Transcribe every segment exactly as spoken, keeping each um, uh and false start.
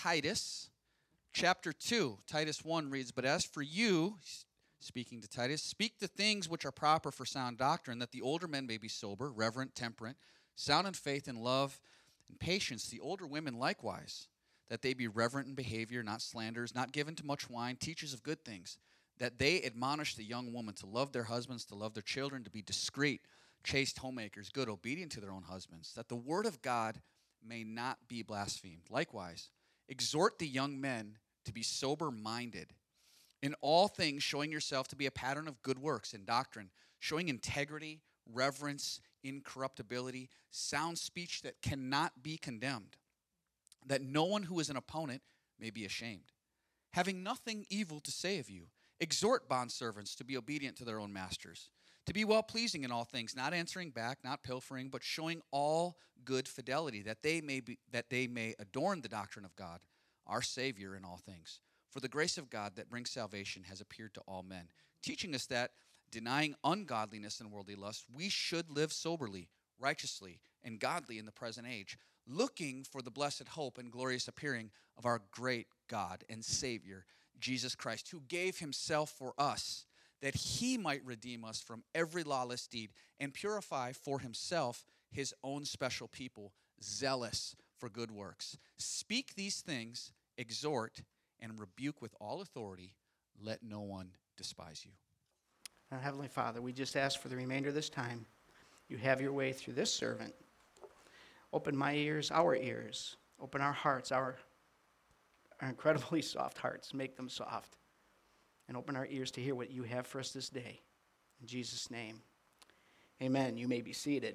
Titus chapter two. Titus one reads, "But as for you," speaking to Titus, "speak the things which are proper for sound doctrine, that the older men may be sober, reverent, temperate, sound in faith and love and patience. The older women likewise, that they be reverent in behavior, not slanderers, not given to much wine, teachers of good things, that they admonish the young woman to love their husbands, to love their children, to be discreet, chaste homemakers, good, obedient to their own husbands, that the word of God may not be blasphemed. Likewise, exhort the young men to be sober-minded, in all things showing yourself to be a pattern of good works and doctrine, showing integrity, reverence, incorruptibility, sound speech that cannot be condemned, that no one who is an opponent may be ashamed. Having nothing evil to say of you, exhort bondservants to be obedient to their own masters, to be well-pleasing in all things, not answering back, not pilfering, but showing all good fidelity, that they may be, that they may adorn the doctrine of God, our Savior, in all things. For the grace of God that brings salvation has appeared to all men, teaching us that, denying ungodliness and worldly lust, we should live soberly, righteously, and godly in the present age, looking for the blessed hope and glorious appearing of our great God and Savior, Jesus Christ, who gave himself for us, that he might redeem us from every lawless deed and purify for himself his own special people, zealous for good works. Speak these things, exhort, and rebuke with all authority. Let no one despise you." Now, Heavenly Father, we just ask for the remainder of this time, you have your way through this servant. Open my ears, our ears. Open our hearts, our, our incredibly soft hearts. Make them soft. And open our ears to hear what you have for us this day. In Jesus' name, amen. You may be seated.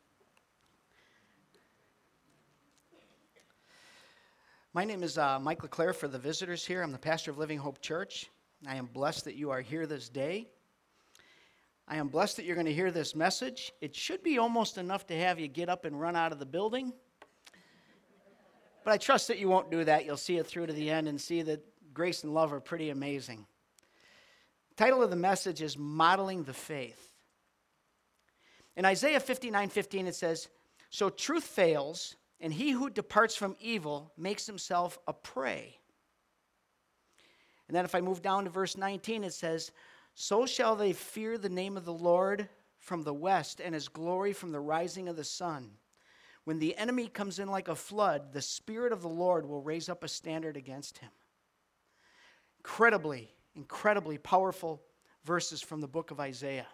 My name is uh, Mike LeClaire. For the visitors here, I'm the pastor of Living Hope Church. I am blessed that you are here this day. I am blessed that you're going to hear this message. It should be almost enough to have you get up and run out of the building. But I trust that you won't do that. You'll see it through to the end and see that grace and love are pretty amazing. The title of the message is Modeling the Faith. In Isaiah fifty-nine fifteen it says, "So truth fails, and he who departs from evil makes himself a prey." And then if I move down to verse nineteen, it says, "So shall they fear the name of the Lord from the west, and his glory from the rising of the sun. When the enemy comes in like a flood, the Spirit of the Lord will raise up a standard against him." Incredibly, incredibly powerful verses from the book of Isaiah.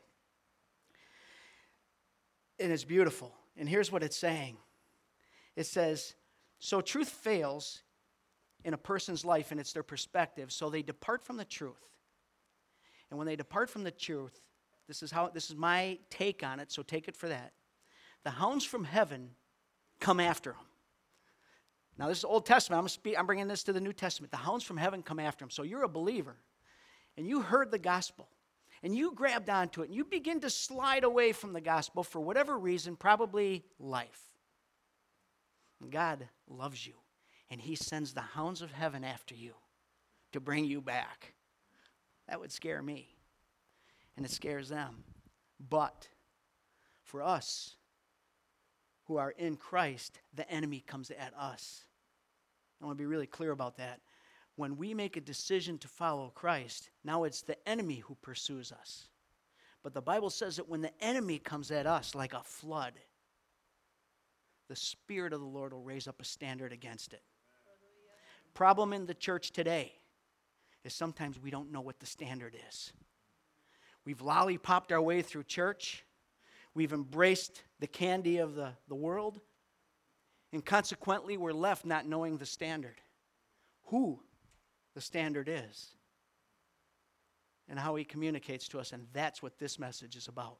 And it's beautiful. And here's what it's saying. It says, so truth fails in a person's life, and it's their perspective, so they depart from the truth. And when they depart from the truth, this is how this is my take on it, so take it for that. The hounds from heaven come after them. Now, this is Old Testament. I'm, speak, I'm bringing this to the New Testament. The hounds from heaven come after them. So you're a believer, and you heard the gospel, and you grabbed onto it, and you begin to slide away from the gospel for whatever reason, probably life. And God loves you, and he sends the hounds of heaven after you to bring you back. That would scare me, and it scares them. But for us who are in Christ, the enemy comes at us. I want to be really clear about that. When we make a decision to follow Christ, now it's the enemy who pursues us. But the Bible says that when the enemy comes at us like a flood, the Spirit of the Lord will raise up a standard against it. Problem in the church today is sometimes we don't know what the standard is. We've lollipopped our way through church. We've embraced the candy of the, the world. And consequently, we're left not knowing the standard. Who the standard is. And how he communicates to us. And that's what this message is about.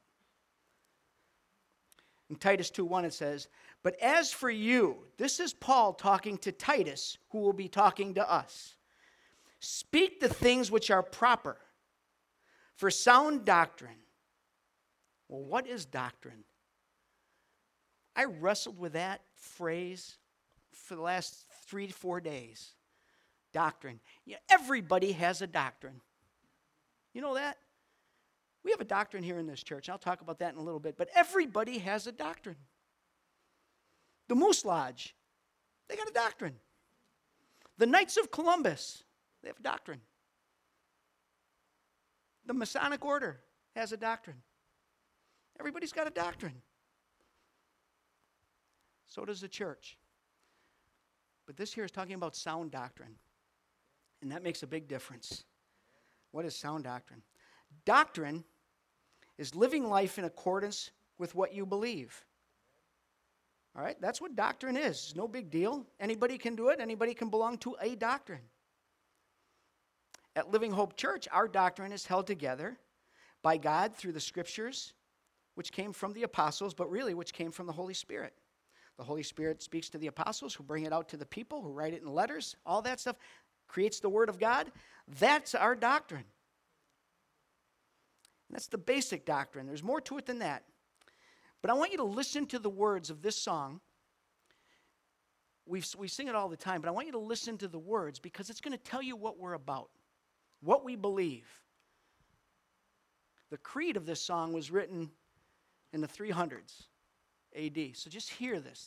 In Titus two one it says, "But as for you," this is Paul talking to Titus, who will be talking to us, "speak the things which are proper for sound doctrine." Well, what is doctrine? I wrestled with that phrase for the last three to four days. Doctrine. Yeah, everybody has a doctrine. You know that? We have a doctrine here in this church. I'll talk about that in a little bit. But everybody has a doctrine. The Moose Lodge, they got a doctrine. The Knights of Columbus, they have a doctrine. The Masonic Order has a doctrine. Everybody's got a doctrine. So does the church. But this here is talking about sound doctrine. And that makes a big difference. What is sound doctrine? Doctrine is living life in accordance with what you believe. All right? That's what doctrine is. It's no big deal. Anybody can do it. Anybody can belong to a doctrine. At Living Hope Church, our doctrine is held together by God through the Scriptures, which came from the apostles, but really which came from the Holy Spirit. The Holy Spirit speaks to the apostles, who bring it out to the people, who write it in letters, all that stuff, creates the Word of God. That's our doctrine. And that's the basic doctrine. There's more to it than that. But I want you to listen to the words of this song. we we sing it all the time, but I want you to listen to the words because it's going to tell you what we're about, what we believe. The creed of this song was written in the three hundreds A D. So just hear this.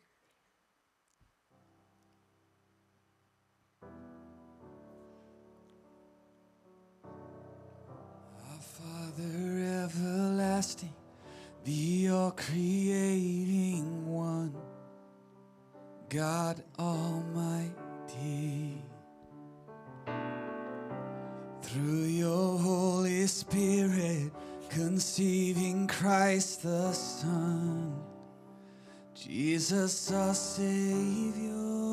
Our Father everlasting, the all-creating one, God Almighty, through your Holy Spirit, conceiving Christ the Son, Jesus our Savior.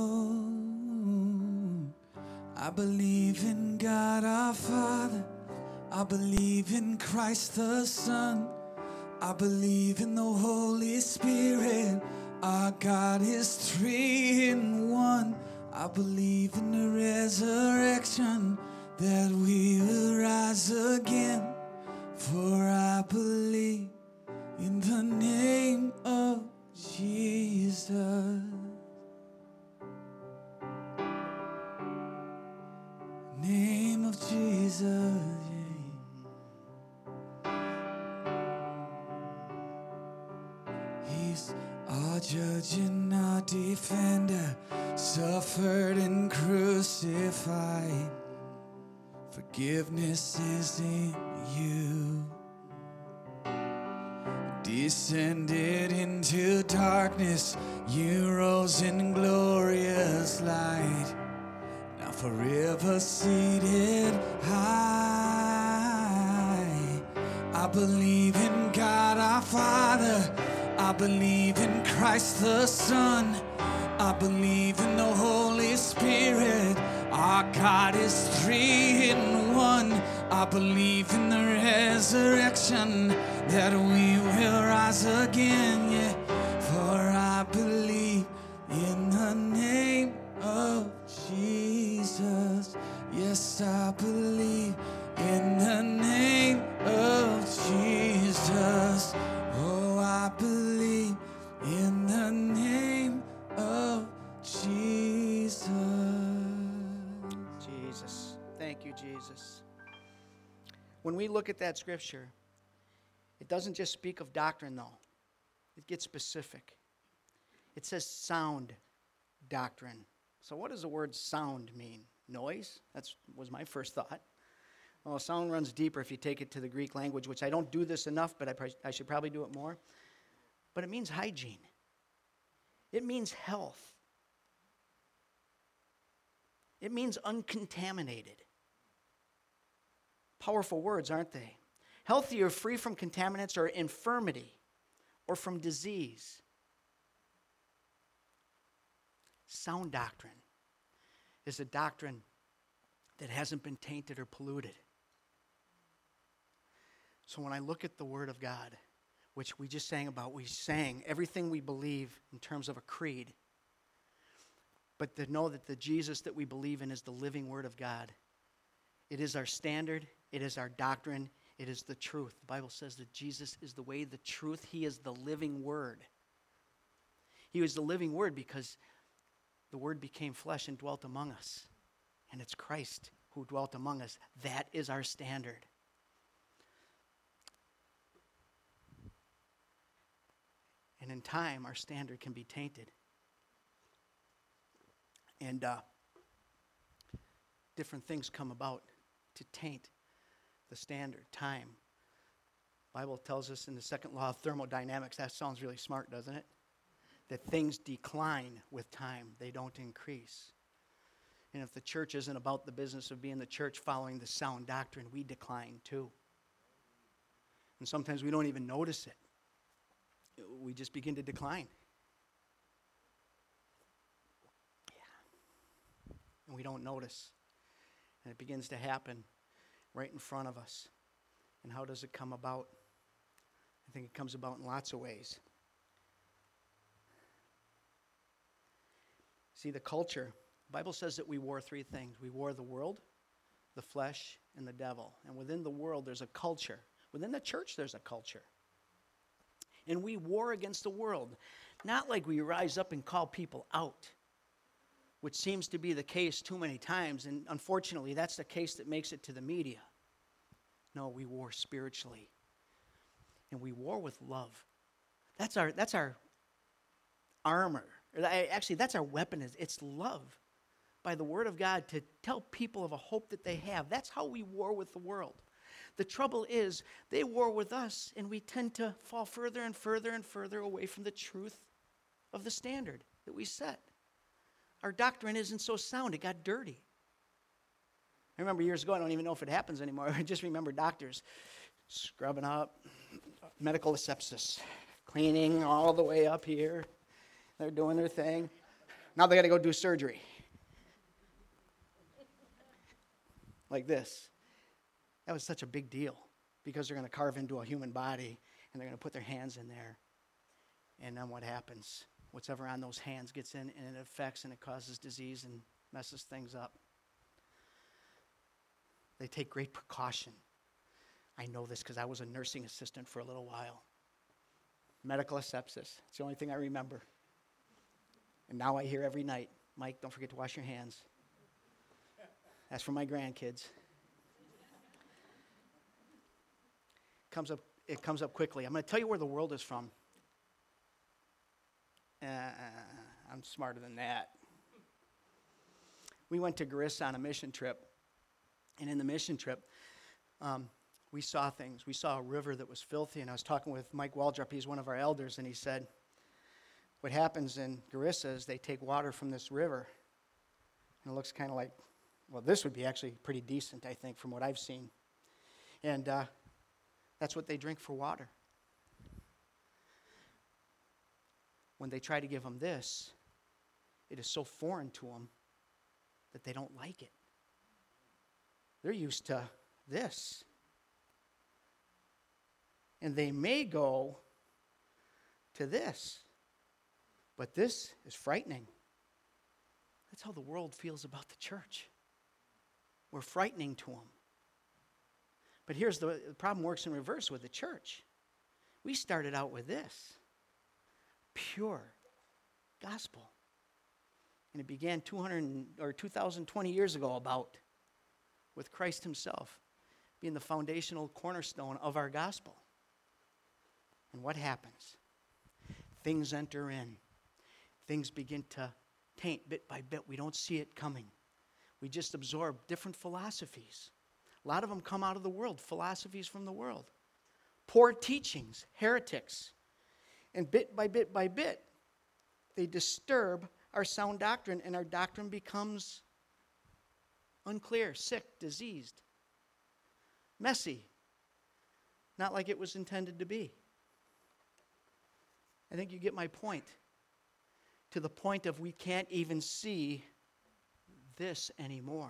I believe in God our Father, I believe in Christ the Son, I believe in the Holy Spirit. Our God is three in one. I believe in the resurrection, that we will rise again. For I believe in the name of Jesus. Name of Jesus. He's our judge and our defender, suffered and crucified. Forgiveness is in you. Descended into darkness, you rose in glorious light. Now forever seated high. I believe in God our Father, I believe in Christ the Son, I believe in the Holy Spirit. Our God is three in one. I believe in the resurrection, that we will rise again, yeah. For I believe in the name of Jesus. Yes, I believe in the name of Jesus. Oh, I believe in the name of Jesus. Jesus. Thank you, Jesus. When we look at that scripture, it doesn't just speak of doctrine, though. It gets specific. It says sound doctrine. So what does the word sound mean? Noise? That was my first thought. Well, sound runs deeper if you take it to the Greek language, which I don't do this enough, but I, I should probably do it more. But it means hygiene. It means health. It means uncontaminated. Powerful words, aren't they? Healthy or free from contaminants or infirmity or from disease. Sound doctrine is a doctrine that hasn't been tainted or polluted. So when I look at the Word of God, which we just sang about, we sang everything we believe in terms of a creed, but to know that the Jesus that we believe in is the living Word of God. It is our standard. It is our doctrine. It is the truth. The Bible says that Jesus is the way, the truth. He is the living Word. He was the living Word because the Word became flesh and dwelt among us. And it's Christ who dwelt among us. That is our standard. And in time, our standard can be tainted. And uh, different things come about to taint the standard, time. The Bible tells us in the second law of thermodynamics, that sounds really smart, doesn't it? That things decline with time, they don't increase. And if the church isn't about the business of being the church following the sound doctrine, we decline too. And sometimes we don't even notice it. We just begin to decline. Yeah. And we don't notice. And it begins to happen right in front of us. And how does it come about? I think it comes about in lots of ways. See, the culture, the Bible says that we war three things. We war the world, the flesh, and the devil. And within the world, there's a culture. Within the church, there's a culture. And we war against the world. Not like we rise up and call people out, which seems to be the case too many times. And unfortunately, that's the case that makes it to the media. No, we war spiritually. And we war with love. That's our, that's our armor. Actually, that's our weapon. It's love by the Word of God to tell people of a hope that they have. That's how we war with the world. The trouble is, they war with us, and we tend to fall further and further and further away from the truth of the standard that we set. Our doctrine isn't so sound. It got dirty. I remember years ago, I don't even know if it happens anymore. I just remember doctors scrubbing up, medical asepsis, cleaning all the way up here. They're doing their thing. Now they got to go do surgery. Like this. That was such a big deal because they're going to carve into a human body and they're going to put their hands in there. And then what happens? Whatever on those hands gets in and it affects and it causes disease and messes things up. They take great precaution. I know this because I was a nursing assistant for a little while. Medical asepsis. It's the only thing I remember. And now I hear every night, Mike, don't forget to wash your hands. That's for my grandkids. Comes up, it comes up quickly. I'm going to tell you where the world is from. Uh, I'm smarter than that. We went to Garissa on a mission trip. And in the mission trip, um, we saw things. We saw a river that was filthy. And I was talking with Mike Waldrop. He's one of our elders. And he said, what happens in Garissa is they take water from this river. And it looks kind of like, well, this would be actually pretty decent, I think, from what I've seen. And uh, that's what they drink for water. When they try to give them this, it is so foreign to them that they don't like it. They're used to this. And they may go to this. But this is frightening. That's how the world feels about the church. We're frightening to them. But here's the, the problem works in reverse with the church. We started out with this. Pure gospel. And it began two hundred or two thousand twenty years ago about with Christ himself being the foundational cornerstone of our gospel. And what happens? Things enter in. Things begin to taint bit by bit. We don't see it coming. We just absorb different philosophies. A lot of them come out of the world, philosophies from the world. Poor teachings, heretics. And bit by bit by bit, they disturb our sound doctrine, and our doctrine becomes unclear, sick, diseased, messy, not like it was intended to be. I think you get my point. To the point of we can't even see this anymore.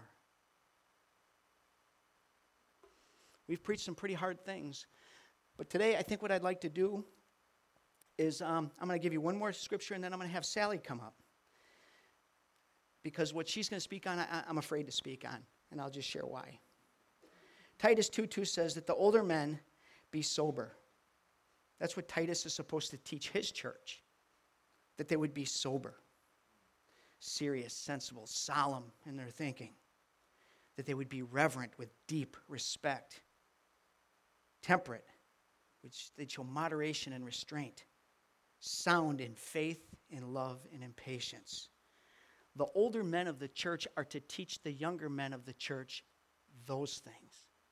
We've preached some pretty hard things. But today, I think what I'd like to do is um, I'm going to give you one more scripture, and then I'm going to have Sally come up. Because what she's going to speak on, I, I'm afraid to speak on. And I'll just share why. Titus two two says that the older men be sober. That's what Titus is supposed to teach his church. That they would be sober, serious, sensible, solemn in their thinking. That they would be reverent with deep respect. Temperate, which they'd show moderation and restraint. Sound in faith, in love, and in patience. The older men of the church are to teach the younger men of the church those things.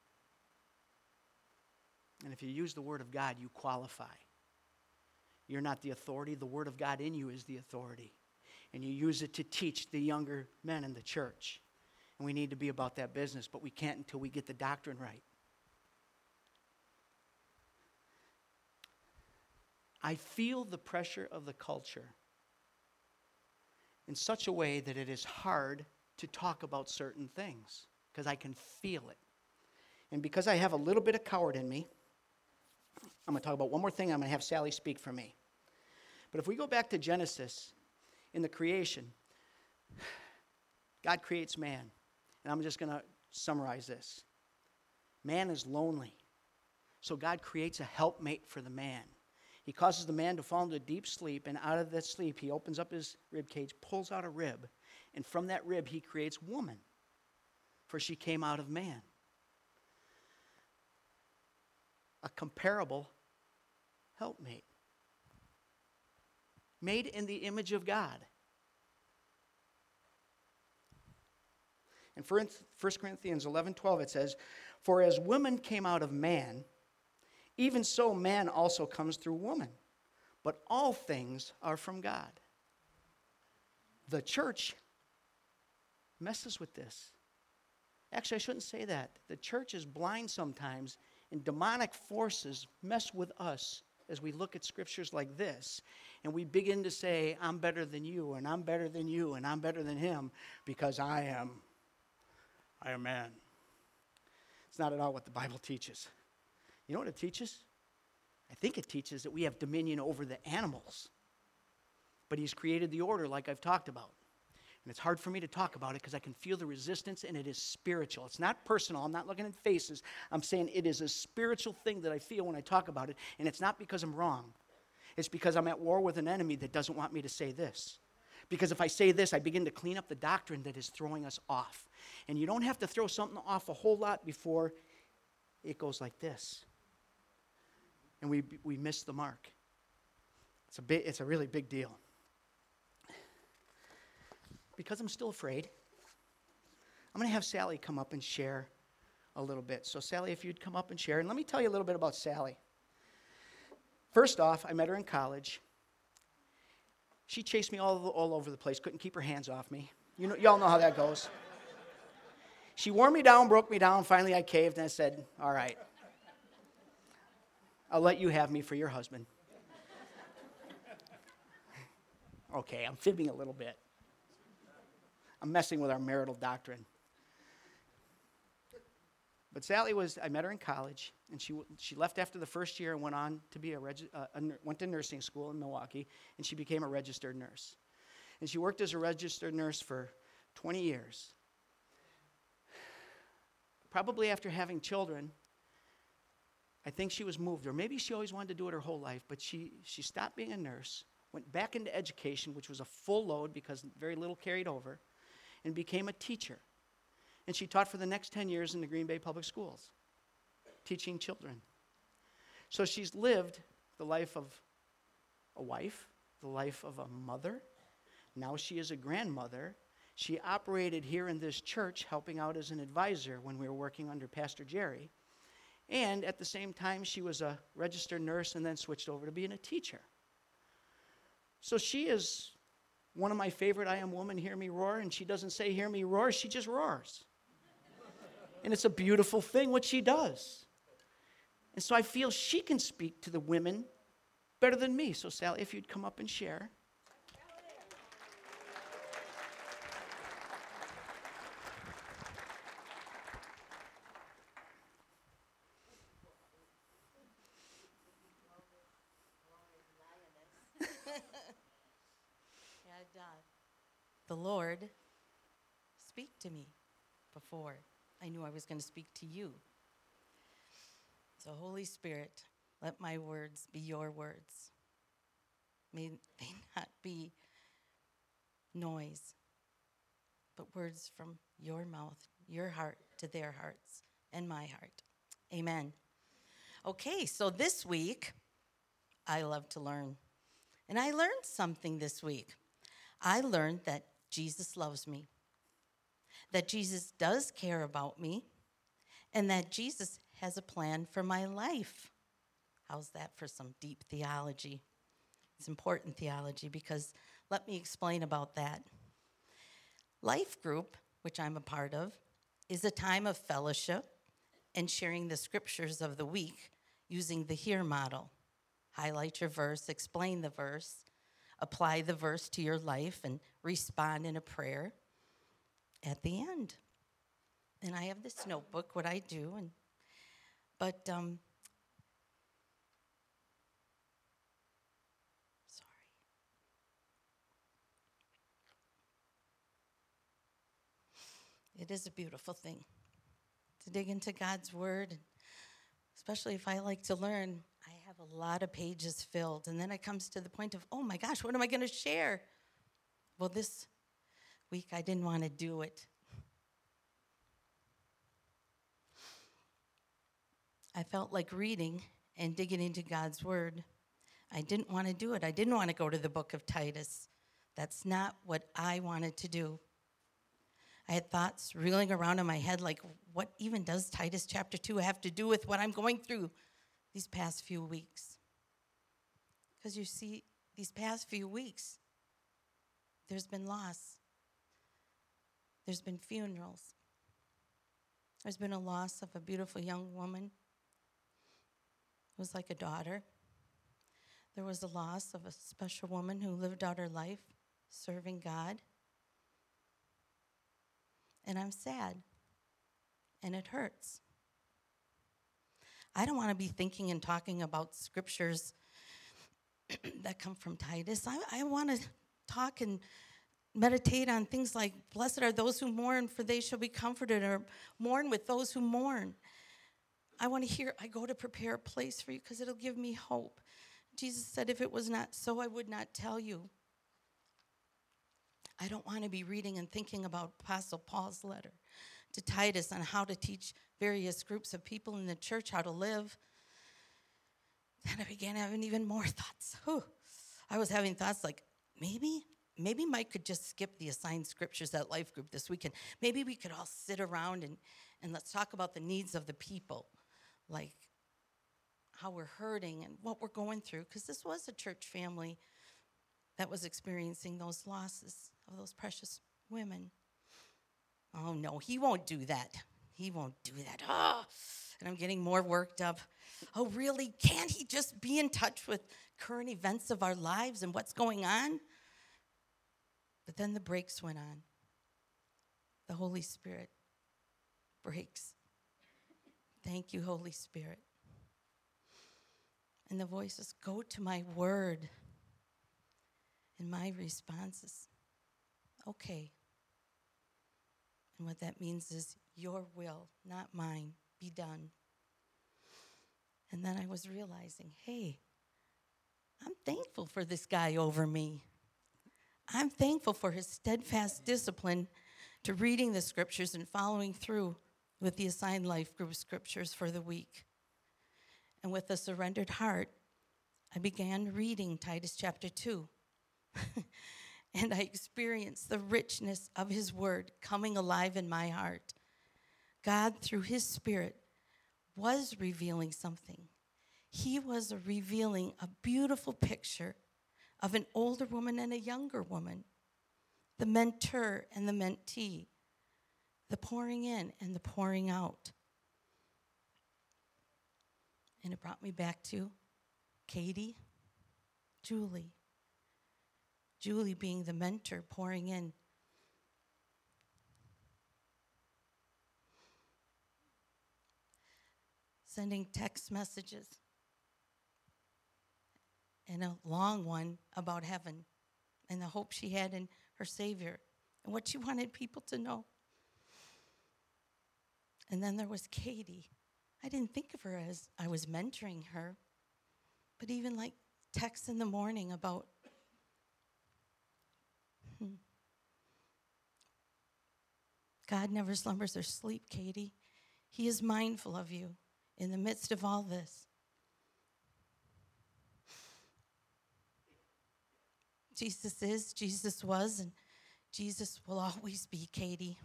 And if you use the Word of God, you qualify. You're not the authority. The Word of God in you is the authority. And you use it to teach the younger men in the church. And we need to be about that business, but we can't until we get the doctrine right. I feel the pressure of the culture in such a way that it is hard to talk about certain things because I can feel it. And because I have a little bit of coward in me, I'm going to talk about one more thing. I'm going to have Sally speak for me. But if we go back to Genesis, in the creation, God creates man. And I'm just going to summarize this. Man is lonely. So God creates a helpmate for the man. He causes the man to fall into deep sleep, and out of that sleep, he opens up his rib cage, pulls out a rib, and from that rib, he creates woman, for she came out of man. A comparable helpmate, made in the image of God. In First Corinthians eleven twelve, it says, "For as woman came out of man, even so man also comes through woman. But all things are from God." The church messes with this. Actually, I shouldn't say that. The church is blind sometimes, and demonic forces mess with us as we look at scriptures like this. And we begin to say, I'm better than you, and I'm better than you, and I'm better than him, because I am, I am man. It's not at all what the Bible teaches. You know what it teaches? I think it teaches that we have dominion over the animals. But he's created the order like I've talked about. And it's hard for me to talk about it because I can feel the resistance, and it is spiritual. It's not personal. I'm not looking at faces. I'm saying it is a spiritual thing that I feel when I talk about it. And it's not because I'm wrong. It's because I'm at war with an enemy that doesn't want me to say this. Because if I say this, I begin to clean up the doctrine that is throwing us off. And you don't have to throw something off a whole lot before it goes like this. And we we miss the mark. It's a big, it's a really big deal. Because I'm still afraid, I'm going to have Sally come up and share a little bit. So Sally, if you'd come up and share. And let me tell you a little bit about Sally. First off, I met her in college. She chased me all, all over the place, couldn't keep her hands off me. You know, y'all know how that goes. She wore me down, broke me down. Finally, I caved, and I said, all right, I'll let you have me for your husband. Okay, I'm fibbing a little bit. I'm messing with our marital doctrine. But Sally was, I met her in college, and she she left after the first year and went on to be a, regi- uh, a went to nursing school in Milwaukee, and she became a registered nurse. And she worked as a registered nurse for twenty years. Probably after having children, I think she was moved, or maybe she always wanted to do it her whole life, but she, she stopped being a nurse, went back into education, which was a full load because very little carried over, and became a teacher. And she taught for the next ten years in the Green Bay Public Schools, teaching children. So she's lived the life of a wife, the life of a mother. Now she is a grandmother. She operated here in this church, helping out as an advisor when we were working under Pastor Jerry. And at the same time, she was a registered nurse and then switched over to being a teacher. So she is one of my favorite I Am Woman, Hear Me Roar, and she doesn't say hear me roar, she just roars. And it's a beautiful thing what she does. And so I feel she can speak to the women better than me. So Sally, if you'd come up and share. The Lord speak to me before I knew I was going to speak to you. So Holy Spirit, let my words be your words. May they not be noise, but words from your mouth, your heart to their hearts and my heart. Amen. Okay, so this week, I love to learn. And I learned something this week. I learned that Jesus loves me, that Jesus does care about me, and that Jesus has a plan for my life. How's that for some deep theology? It's important theology because let me explain about that. Life group, which I'm a part of, is a time of fellowship and sharing the scriptures of the week using the HEAR model. Highlight your verse, explain the verse, apply the verse to your life, and respond in a prayer at the end. And I have this notebook, what I do, and but um, sorry. It is a beautiful thing to dig into God's word, especially if I like to learn. I have a lot of pages filled, and then it comes to the point of, oh my gosh, what am I going to share? Well, this week I didn't want to do it. I felt like reading and digging into God's word. I didn't want to do it. I didn't want to go to the book of Titus. That's not what I wanted to do. I had thoughts reeling around in my head like, what even does Titus chapter two have to do with what I'm going through these past few weeks? Because you see, these past few weeks, there's been loss. There's been funerals. There's been a loss of a beautiful young woman. It was like a daughter. There was a loss of a special woman who lived out her life serving God. And I'm sad, and it hurts. I don't want to be thinking and talking about scriptures that come from Titus. I, I want to talk and meditate on things like, blessed are those who mourn, for they shall be comforted, or mourn with those who mourn. I want to hear, I go to prepare a place for you because it'll give me hope. Jesus said, if it was not so, I would not tell you. I don't want to be reading and thinking about Apostle Paul's letter to Titus on how to teach various groups of people in the church how to live. Then I began having even more thoughts. Whew. I was having thoughts like, maybe, maybe Mike could just skip the assigned scriptures at Life Group this weekend. Maybe we could all sit around and, and let's talk about the needs of the people, like how we're hurting and what we're going through, because this was a church family that was experiencing those losses of those precious women. Oh, no, he won't do that. He won't do that. Oh, and I'm getting more worked up. Oh, really? Can't he just be in touch with current events of our lives and what's going on? But then the brakes went on. The Holy Spirit breaks. Thank you, Holy Spirit. And the voice says, go to my word. And my response is, okay. And what that means is, your will, not mine, be done. And then I was realizing, hey, I'm thankful for this guy over me. I'm thankful for his steadfast discipline to reading the scriptures and following through with the assigned life group scriptures for the week. And with a surrendered heart, I began reading Titus chapter two. And I experienced the richness of his word coming alive in my heart. God, through his Spirit, was revealing something. He was revealing a beautiful picture of an older woman and a younger woman, the mentor and the mentee, the pouring in and the pouring out. And it brought me back to Katie, Julie. Julie being the mentor, pouring in. Sending text messages. And a long one about heaven and the hope she had in her Savior and what she wanted people to know. And then there was Katie. I didn't think of her as I was mentoring her, but even like texts in the morning about hmm, God never slumbers or sleep, Katie. He is mindful of you in the midst of all this. Jesus is, Jesus was, and Jesus will always be Katie.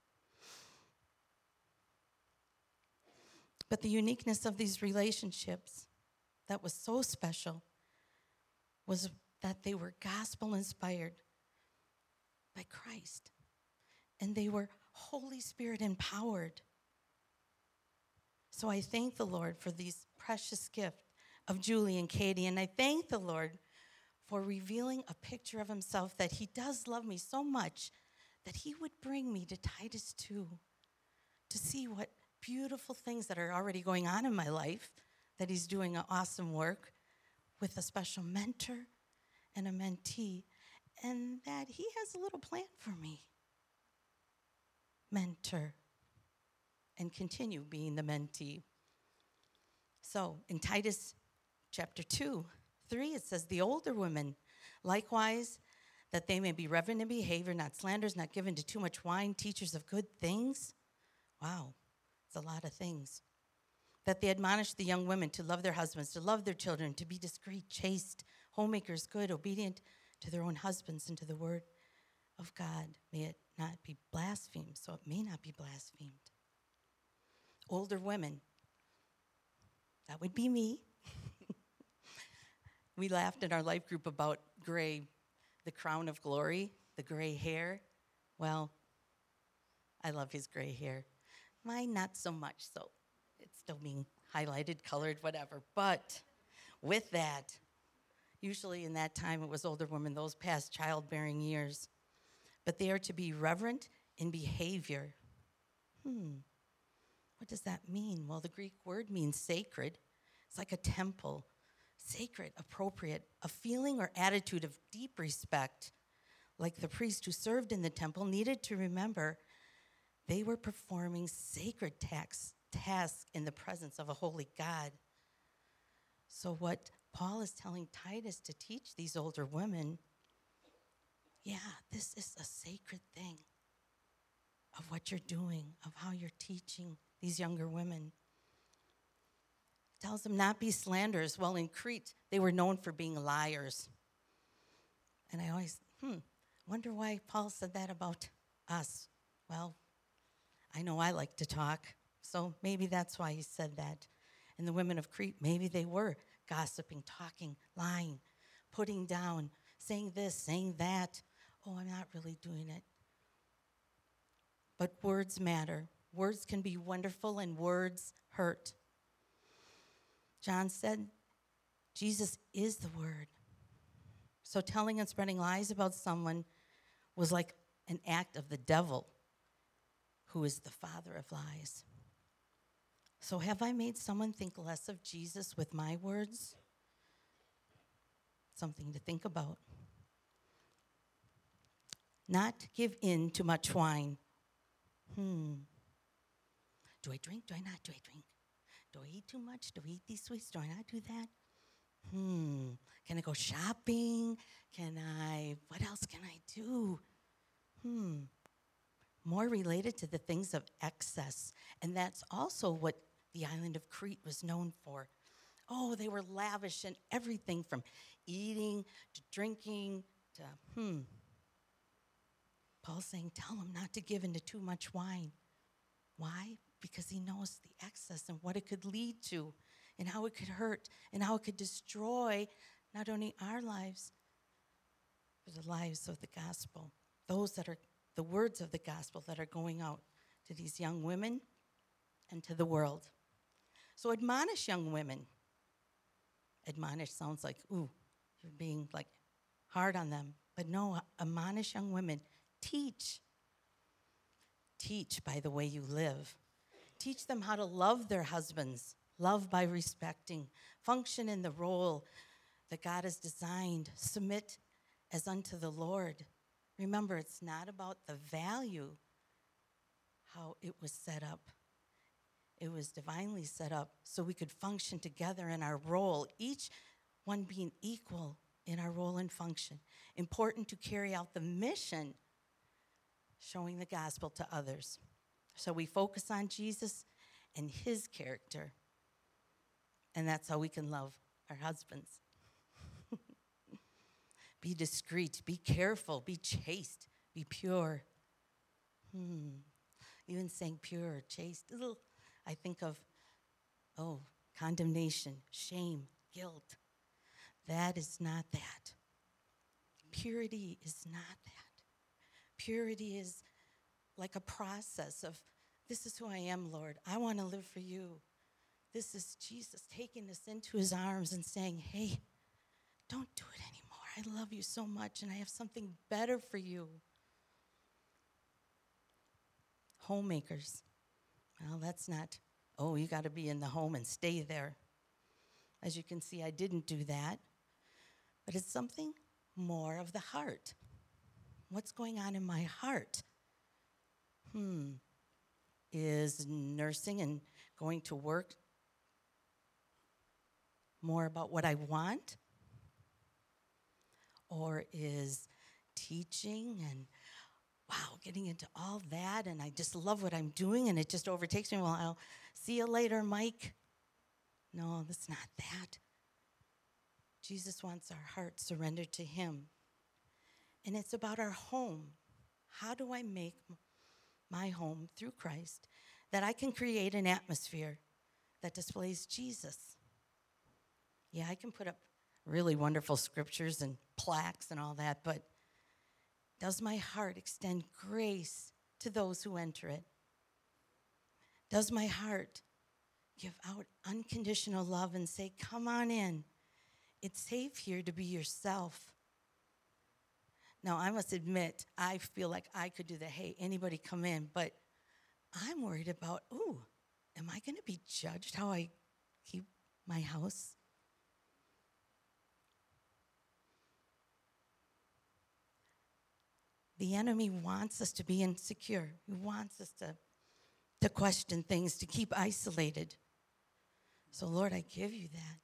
But the uniqueness of these relationships that was so special was that they were gospel-inspired by Christ. And they were Holy Spirit empowered. So I thank the Lord for these precious gifts of Julie and Katie. And I thank the Lord for revealing a picture of himself that he does love me so much that he would bring me to Titus two to see what beautiful things that are already going on in my life, that he's doing an awesome work with a special mentor and a mentee, and that he has a little plan for me. Mentor and continue being the mentee. So in Titus chapter two, three, it says, the older women, likewise, that they may be reverent in behavior, not slanderers, not given to too much wine, teachers of good things. Wow, it's a lot of things. That they admonish the young women to love their husbands, to love their children, to be discreet, chaste, homemakers, good, obedient to their own husbands and to the word of God. May it not be blasphemed, so it may not be blasphemed. Older women, that would be me. We laughed in our life group about gray, the crown of glory, the gray hair. Well, I love his gray hair. Mine, not so much, so it's still being highlighted, colored, whatever. But with that, usually in that time it was older women, those past childbearing years. But they are to be reverent in behavior. Hmm, what does that mean? Well, the Greek word means sacred. It's like a temple. Sacred, appropriate, a feeling or attitude of deep respect, like the priest who served in the temple needed to remember they were performing sacred tax, tasks in the presence of a holy God. So what Paul is telling Titus to teach these older women, yeah, this is a sacred thing of what you're doing, of how you're teaching these younger women. Tells them not be slanderers. Well, in Crete, they were known for being liars. And I always, hmm, wonder why Paul said that about us. Well, I know I like to talk, so maybe that's why he said that. And the women of Crete, maybe they were gossiping, talking, lying, putting down, saying this, saying that. Oh, I'm not really doing it. But words matter. Words can be wonderful, and words hurt. John said, Jesus is the word. So telling and spreading lies about someone was like an act of the devil, who is the father of lies. So have I made someone think less of Jesus with my words? Something to think about. Not give in to much wine. Hmm. Do I drink? Do I not? Do I drink? Do I eat too much? Do I eat these sweets? Do I not do that? Hmm. Can I go shopping? Can I, what else can I do? Hmm. More related to the things of excess. And that's also what the island of Crete was known for. Oh, they were lavish in everything from eating to drinking to, hmm. Paul's saying, tell them not to give into too much wine. Why? Because he knows the excess and what it could lead to and how it could hurt and how it could destroy not only our lives, but the lives of the gospel. Those that are the words of the gospel that are going out to these young women and to the world. So admonish young women. Admonish sounds like, ooh, you're being like hard on them. But no, admonish young women. Teach. Teach by the way you live. Teach them how to love their husbands, love by respecting, function in the role that God has designed, submit as unto the Lord. Remember, it's not about the value, how it was set up. It was divinely set up so we could function together in our role, each one being equal in our role and function. Important to carry out the mission, showing the gospel to others. So we focus on Jesus and his character, and that's how we can love our husbands. Be discreet, be careful, be chaste, be pure. Hmm. Even saying pure or chaste, ugh, I think of, oh, condemnation, shame, guilt. That is not that. Purity is not that. Purity is like a process of, this is who I am, Lord. I want to live for you. This is Jesus taking us into his arms and saying, hey, don't do it anymore. I love you so much, and I have something better for you. Homemakers. Well, that's not, oh, you got to be in the home and stay there. As you can see, I didn't do that. But it's something more of the heart. What's going on in my heart? Hmm. Is nursing and going to work more about what I want? Or is teaching and, wow, getting into all that, and I just love what I'm doing, and it just overtakes me? Well, I'll see you later, Mike. No, that's not that. Jesus wants our heart surrendered to him. And it's about our home. How do I make my home through Christ that I can create an atmosphere that displays Jesus? Yeah, I can put up really wonderful scriptures and plaques and all that, but does my heart extend grace to those who enter it? Does my heart give out unconditional love and say, come on in. It's safe here to be yourself. Now, I must admit, I feel like I could do the, hey, anybody come in, but I'm worried about, ooh, am I going to be judged how I keep my house? The enemy wants us to be insecure. He wants us to, to question things, to keep isolated. So, Lord, I give you that.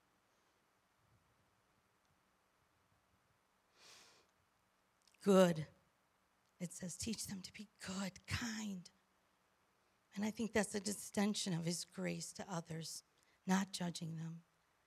Good. It says, teach them to be good, kind. And I think that's an extension of his grace to others, not judging them.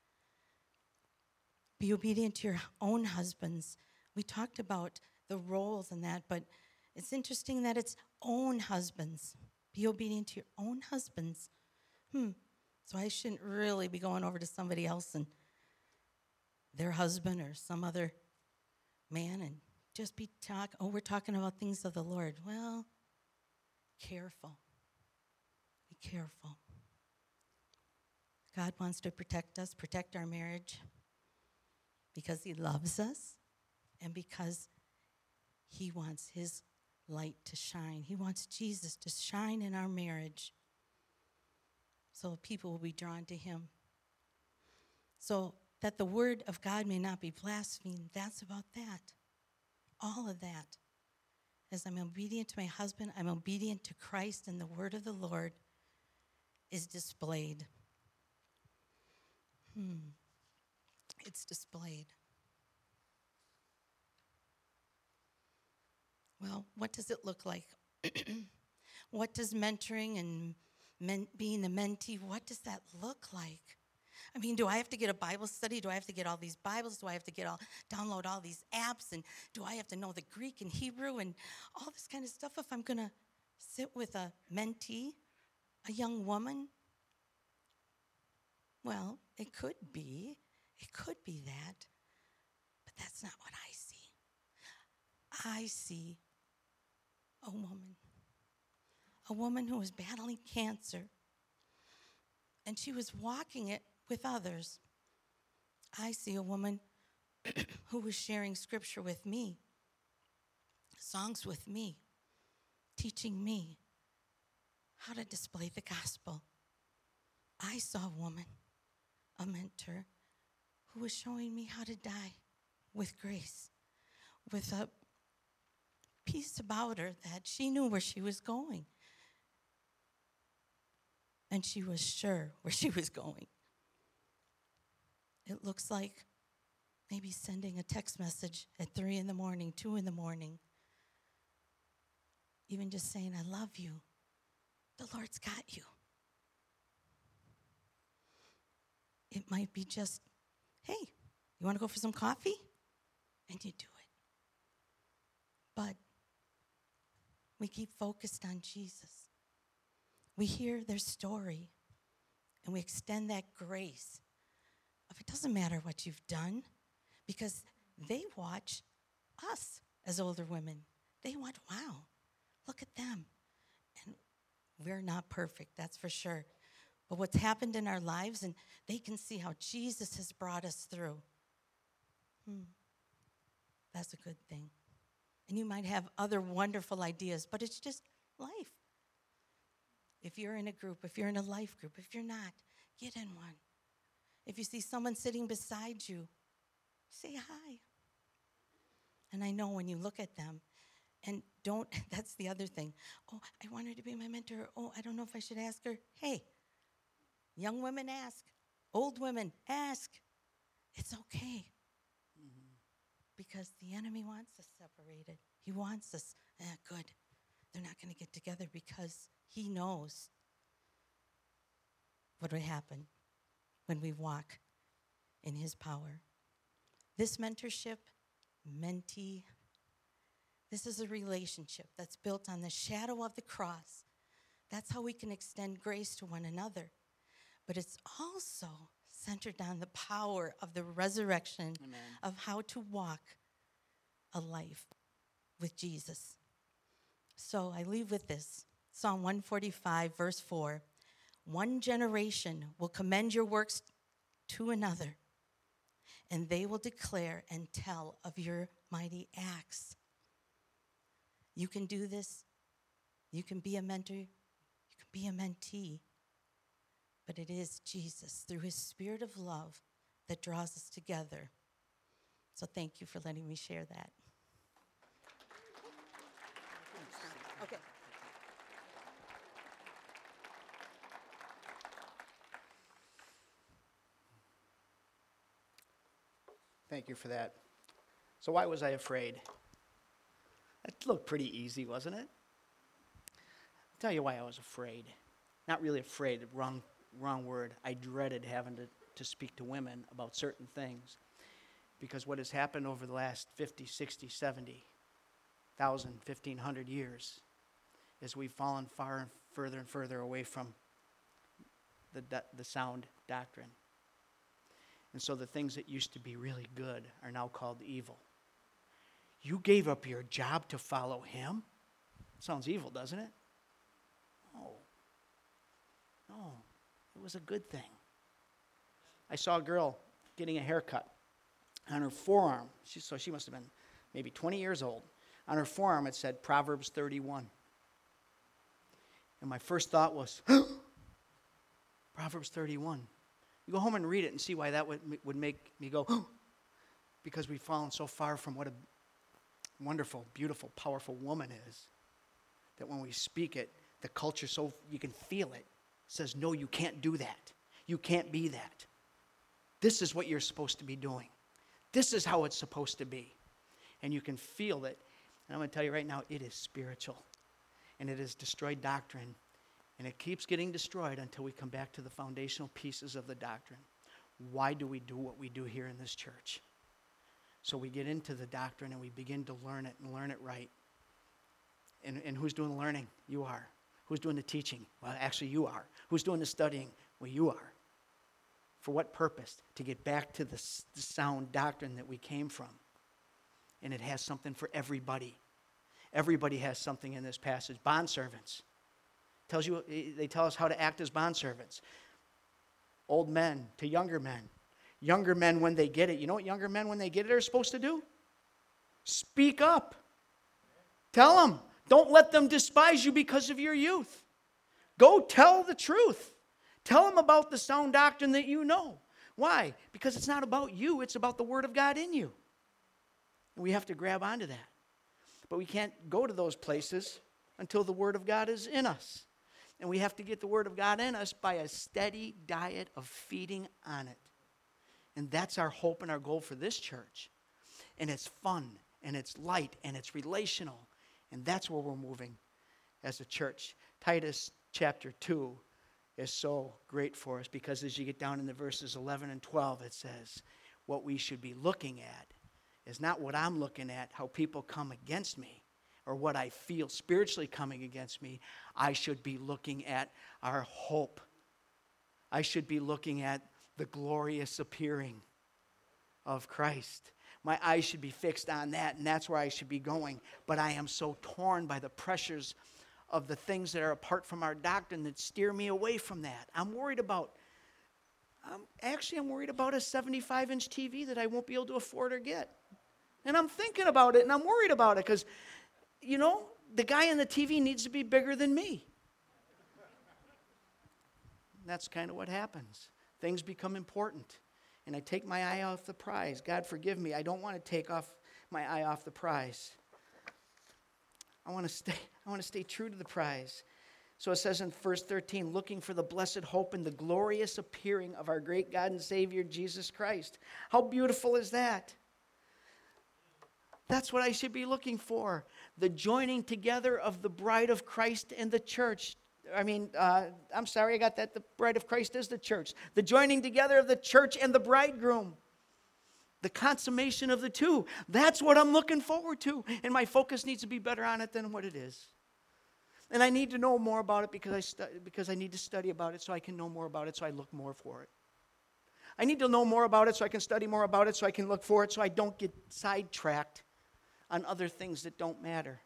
Be obedient to your own husbands. We talked about the roles and that, but it's interesting that it's own husbands. Be obedient to your own husbands. Hmm. So I shouldn't really be going over to somebody else and their husband or some other man and just be talk. Oh, we're talking about things of the Lord. Well, careful. Be careful. God wants to protect us, protect our marriage, because he loves us and because he wants his light to shine. He wants Jesus to shine in our marriage so people will be drawn to him. So that the word of God may not be blasphemed, that's about that. All of that. As I'm obedient to my husband, I'm obedient to Christ, and the word of the Lord is displayed. Hmm. It's displayed. Well, what does it look like? What does mentoring and men, being the mentee, what does that look like? I mean, do I have to get a Bible study? Do I have to get all these Bibles? Do I have to get all download all these apps? And do I have to know the Greek and Hebrew and all this kind of stuff if I'm going to sit with a mentee, a young woman? Well, it could be. It could be that. But that's not what I see. I see a woman. A woman who was battling cancer. And she was walking it with others. I see a woman who was sharing scripture with me, songs with me, teaching me how to display the gospel. I saw a woman, a mentor, who was showing me how to die with grace, with a peace about her that she knew where she was going. And she was sure where she was going. It looks like maybe sending a text message at three in the morning, two in the morning. Even just saying, I love you. The Lord's got you. It might be just, hey, you want to go for some coffee? And you do it. But We keep focused on Jesus. We hear their story, and we extend that grace of it doesn't matter what you've done, because they watch us as older women. They watch, wow, look at them. And we're not perfect, that's for sure. But what's happened in our lives, and they can see how Jesus has brought us through. Hmm. That's a good thing. And you might have other wonderful ideas, but it's just life. If you're in a group, if you're in a life group, if you're not, get in one. If you see someone sitting beside you, say hi. And I know when you look at them, and don't, that's the other thing. Oh, I want her to be my mentor. Oh, I don't know if I should ask her. Hey, young women ask. Old women ask. It's okay. Mm-hmm. Because the enemy wants us separated. He wants us, eh, good. They're not going to get together because he knows what would happen when we walk in his power. This mentorship, mentee, this is a relationship that's built on the shadow of the cross. That's how we can extend grace to one another. But it's also centered on the power of the resurrection. Amen. Of how to walk a life with Jesus. So I leave with this. Psalm one forty-five, verse four. One generation will commend your works to another, and they will declare and tell of your mighty acts. You can do this. You can be a mentor. You can be a mentee. But it is Jesus, through his spirit of love, that draws us together. So thank you for letting me share that. Okay. Thank you for that. So why was I afraid? That looked pretty easy, wasn't it? I'll tell you why I was afraid. Not really afraid, wrong wrong word. I dreaded having to, to speak to women about certain things. Because what has happened over the last fifty, sixty, seventy, one thousand, fifteen hundred years is we've fallen far and further and further away from the, the sound doctrine. And so the things that used to be really good are now called evil. You gave up your job to follow him? Sounds evil, doesn't it? No. No. It was a good thing. I saw a girl getting a haircut. On her forearm, she, so she must have been maybe twenty years old. On her forearm it said Proverbs thirty-one. And my first thought was, Proverbs thirty-one. You go home and read it and see why that would, would make me go, because we've fallen so far from what a wonderful, beautiful, powerful woman is, that when we speak it, the culture, so you can feel it, says, no, you can't do that. You can't be that. This is what you're supposed to be doing. This is how it's supposed to be. And you can feel it. And I'm going to tell you right now, it is spiritual. And it is destroyed doctrine. And it keeps getting destroyed until we come back to the foundational pieces of the doctrine. Why do we do what we do here in this church? So we get into the doctrine and we begin to learn it and learn it right. And, and who's doing the learning? You are. Who's doing the teaching? Well, actually, you are. Who's doing the studying? Well, you are. For what purpose? To get back to the, the sound doctrine that we came from. And it has something for everybody. Everybody has something in this passage. Bondservants. Tells you, they tell us how to act as bondservants. Old men to younger men. Younger men, when they get it, you know what younger men, when they get it, are supposed to do? Speak up. Tell them. Don't let them despise you because of your youth. Go tell the truth. Tell them about the sound doctrine that you know. Why? Because it's not about you. It's about the Word of God in you. And we have to grab onto that. But we can't go to those places until the Word of God is in us. And we have to get the Word of God in us by a steady diet of feeding on it. And that's our hope and our goal for this church. And it's fun, and it's light, and it's relational. And that's where we're moving as a church. Titus chapter two is so great for us because as you get down in the verses eleven and twelve, it says, what we should be looking at is not what I'm looking at, how people come against me, or what I feel spiritually coming against me. I should be looking at our hope. I should be looking at the glorious appearing of Christ. My eyes should be fixed on that, and that's where I should be going. But I am so torn by the pressures of the things that are apart from our doctrine that steer me away from that. I'm worried about, um, actually I'm worried about a seventy-five inch T V that I won't be able to afford or get. And I'm thinking about it, and I'm worried about it because, you know, the guy on the T V needs to be bigger than me. That's kind of what happens. Things become important, and I take my eye off the prize. God forgive me, I don't want to take off my eye off the prize. I want to stay, I want to stay true to the prize. So it says in verse thirteen, looking for the blessed hope and the glorious appearing of our great God and Savior, Jesus Christ. How beautiful is that? That's what I should be looking for. The joining together of the bride of Christ and the church. I mean, uh, I'm sorry, I got that. The bride of Christ is the church. The joining together of the church and the bridegroom. The consummation of the two. That's what I'm looking forward to. And my focus needs to be better on it than what it is. And I need to know more about it because I, stu- because I need to study about it so I can know more about it, so I look more for it. I need to know more about it so I can study more about it, so I can look for it, so I don't get sidetracked on other things that don't matter.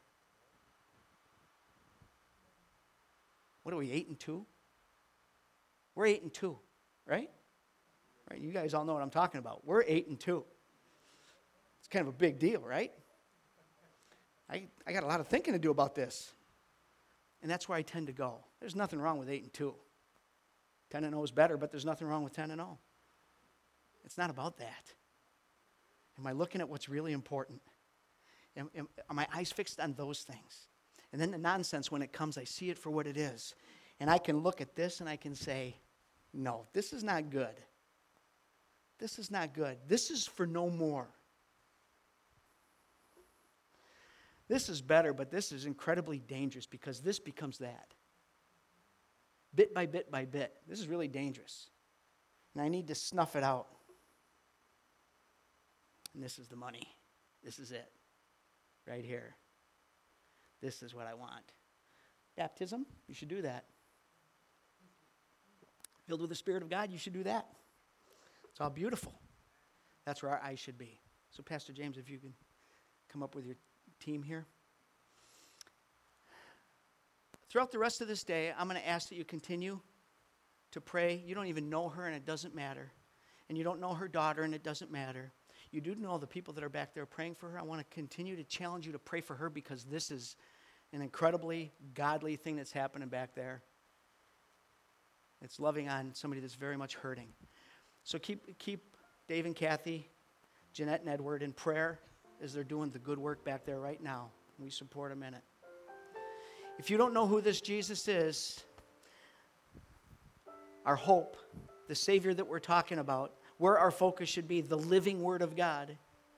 What are we, eight and two? We're eight and two, right? Right? You guys all know what I'm talking about. We're eight and two. It's kind of a big deal, right? I, I got a lot of thinking to do about this. And that's where I tend to go. There's nothing wrong with eight and two. ten and oh is better, but there's nothing wrong with ten and oh. It's not about that. Am I looking at what's really important? Am, am, are my eyes fixed on those things? And then the nonsense, when it comes, I see it for what it is. And I can look at this and I can say, no, this is not good. This is not good. This is for no more. This is better, but this is incredibly dangerous because this becomes that. Bit by bit by bit. This is really dangerous. And I need to snuff it out. And this is the money. This is it. Right here. This is what I want. Baptism, you should do that. Filled with the Spirit of God, you should do that. It's all beautiful. That's where our eyes should be. So Pastor James, if you can come up with your team here. Throughout the rest of this day, I'm going to ask that you continue to pray. You don't even know her, and it doesn't matter. And you don't know her daughter, and it doesn't matter. You do know the people that are back there praying for her. I want to continue to challenge you to pray for her because this is an incredibly godly thing that's happening back there. It's loving on somebody that's very much hurting. So keep keep Dave and Kathy, Jeanette and Edward in prayer as they're doing the good work back there right now. We support them in it. If you don't know who this Jesus is, our hope, the Savior that we're talking about, where our focus should be, the living Word of God.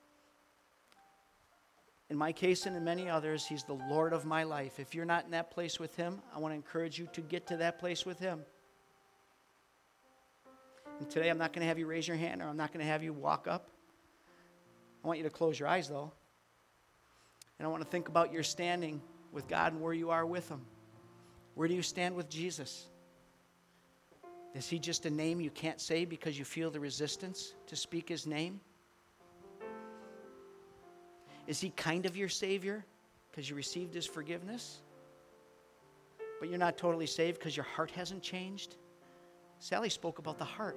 In my case and in many others, He's the Lord of my life. If you're not in that place with Him, I want to encourage you to get to that place with Him. And today I'm not going to have you raise your hand or I'm not going to have you walk up. I want you to close your eyes, though. And I want to think about your standing with God and where you are with Him. Where do you stand with Jesus? Is He just a name you can't say because you feel the resistance to speak His name? Is He kind of your Savior because you received His forgiveness? But you're not totally saved because your heart hasn't changed? Sally spoke about the heart.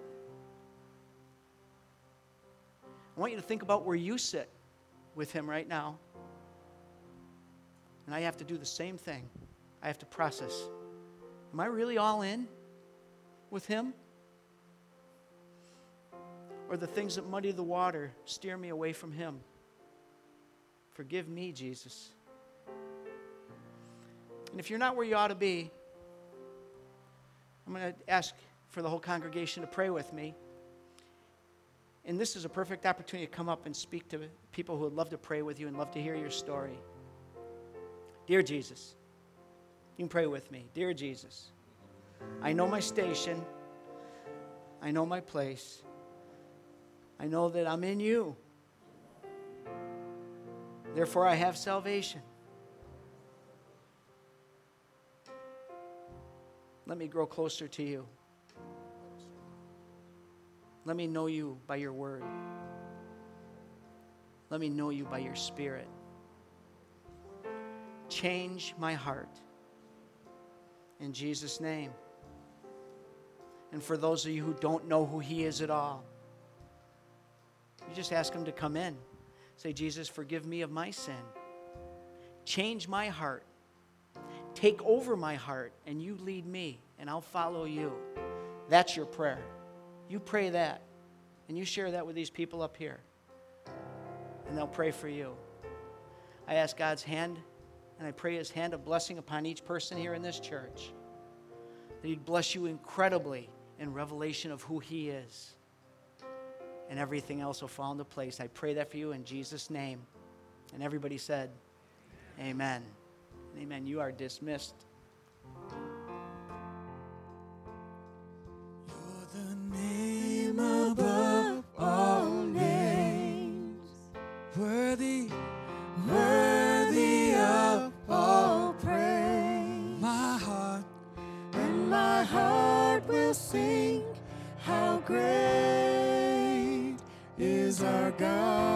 I want you to think about where you sit with Him right now. And I have to do the same thing. I have to process. Am I really all in with Him? Or the things that muddy the water steer me away from Him? Forgive me, Jesus. And if you're not where you ought to be, I'm going to ask for the whole congregation to pray with me. And this is a perfect opportunity to come up and speak to people who would love to pray with you and love to hear your story. Dear Jesus, you can pray with me. Dear Jesus, I know my station. I know my place. I know that I'm in you. Therefore, I have salvation. Let me grow closer to you. Let me know you by your word. Let me know you by your spirit. Change my heart. In Jesus' name. And for those of you who don't know who he is at all, you just ask him to come in. Say, Jesus, forgive me of my sin. Change my heart. Take over my heart, and you lead me, and I'll follow you. That's your prayer. You pray that, and you share that with these people up here, and they'll pray for you. I ask God's hand, and I pray his hand of blessing upon each person here in this church, that he'd bless you incredibly in revelation of who he is, and everything else will fall into place. I pray that for you in Jesus' name. And everybody said, amen. Amen. You are dismissed. You're the name above all names, worthy, worthy of all praise. My heart and my heart will sing, how great is our God.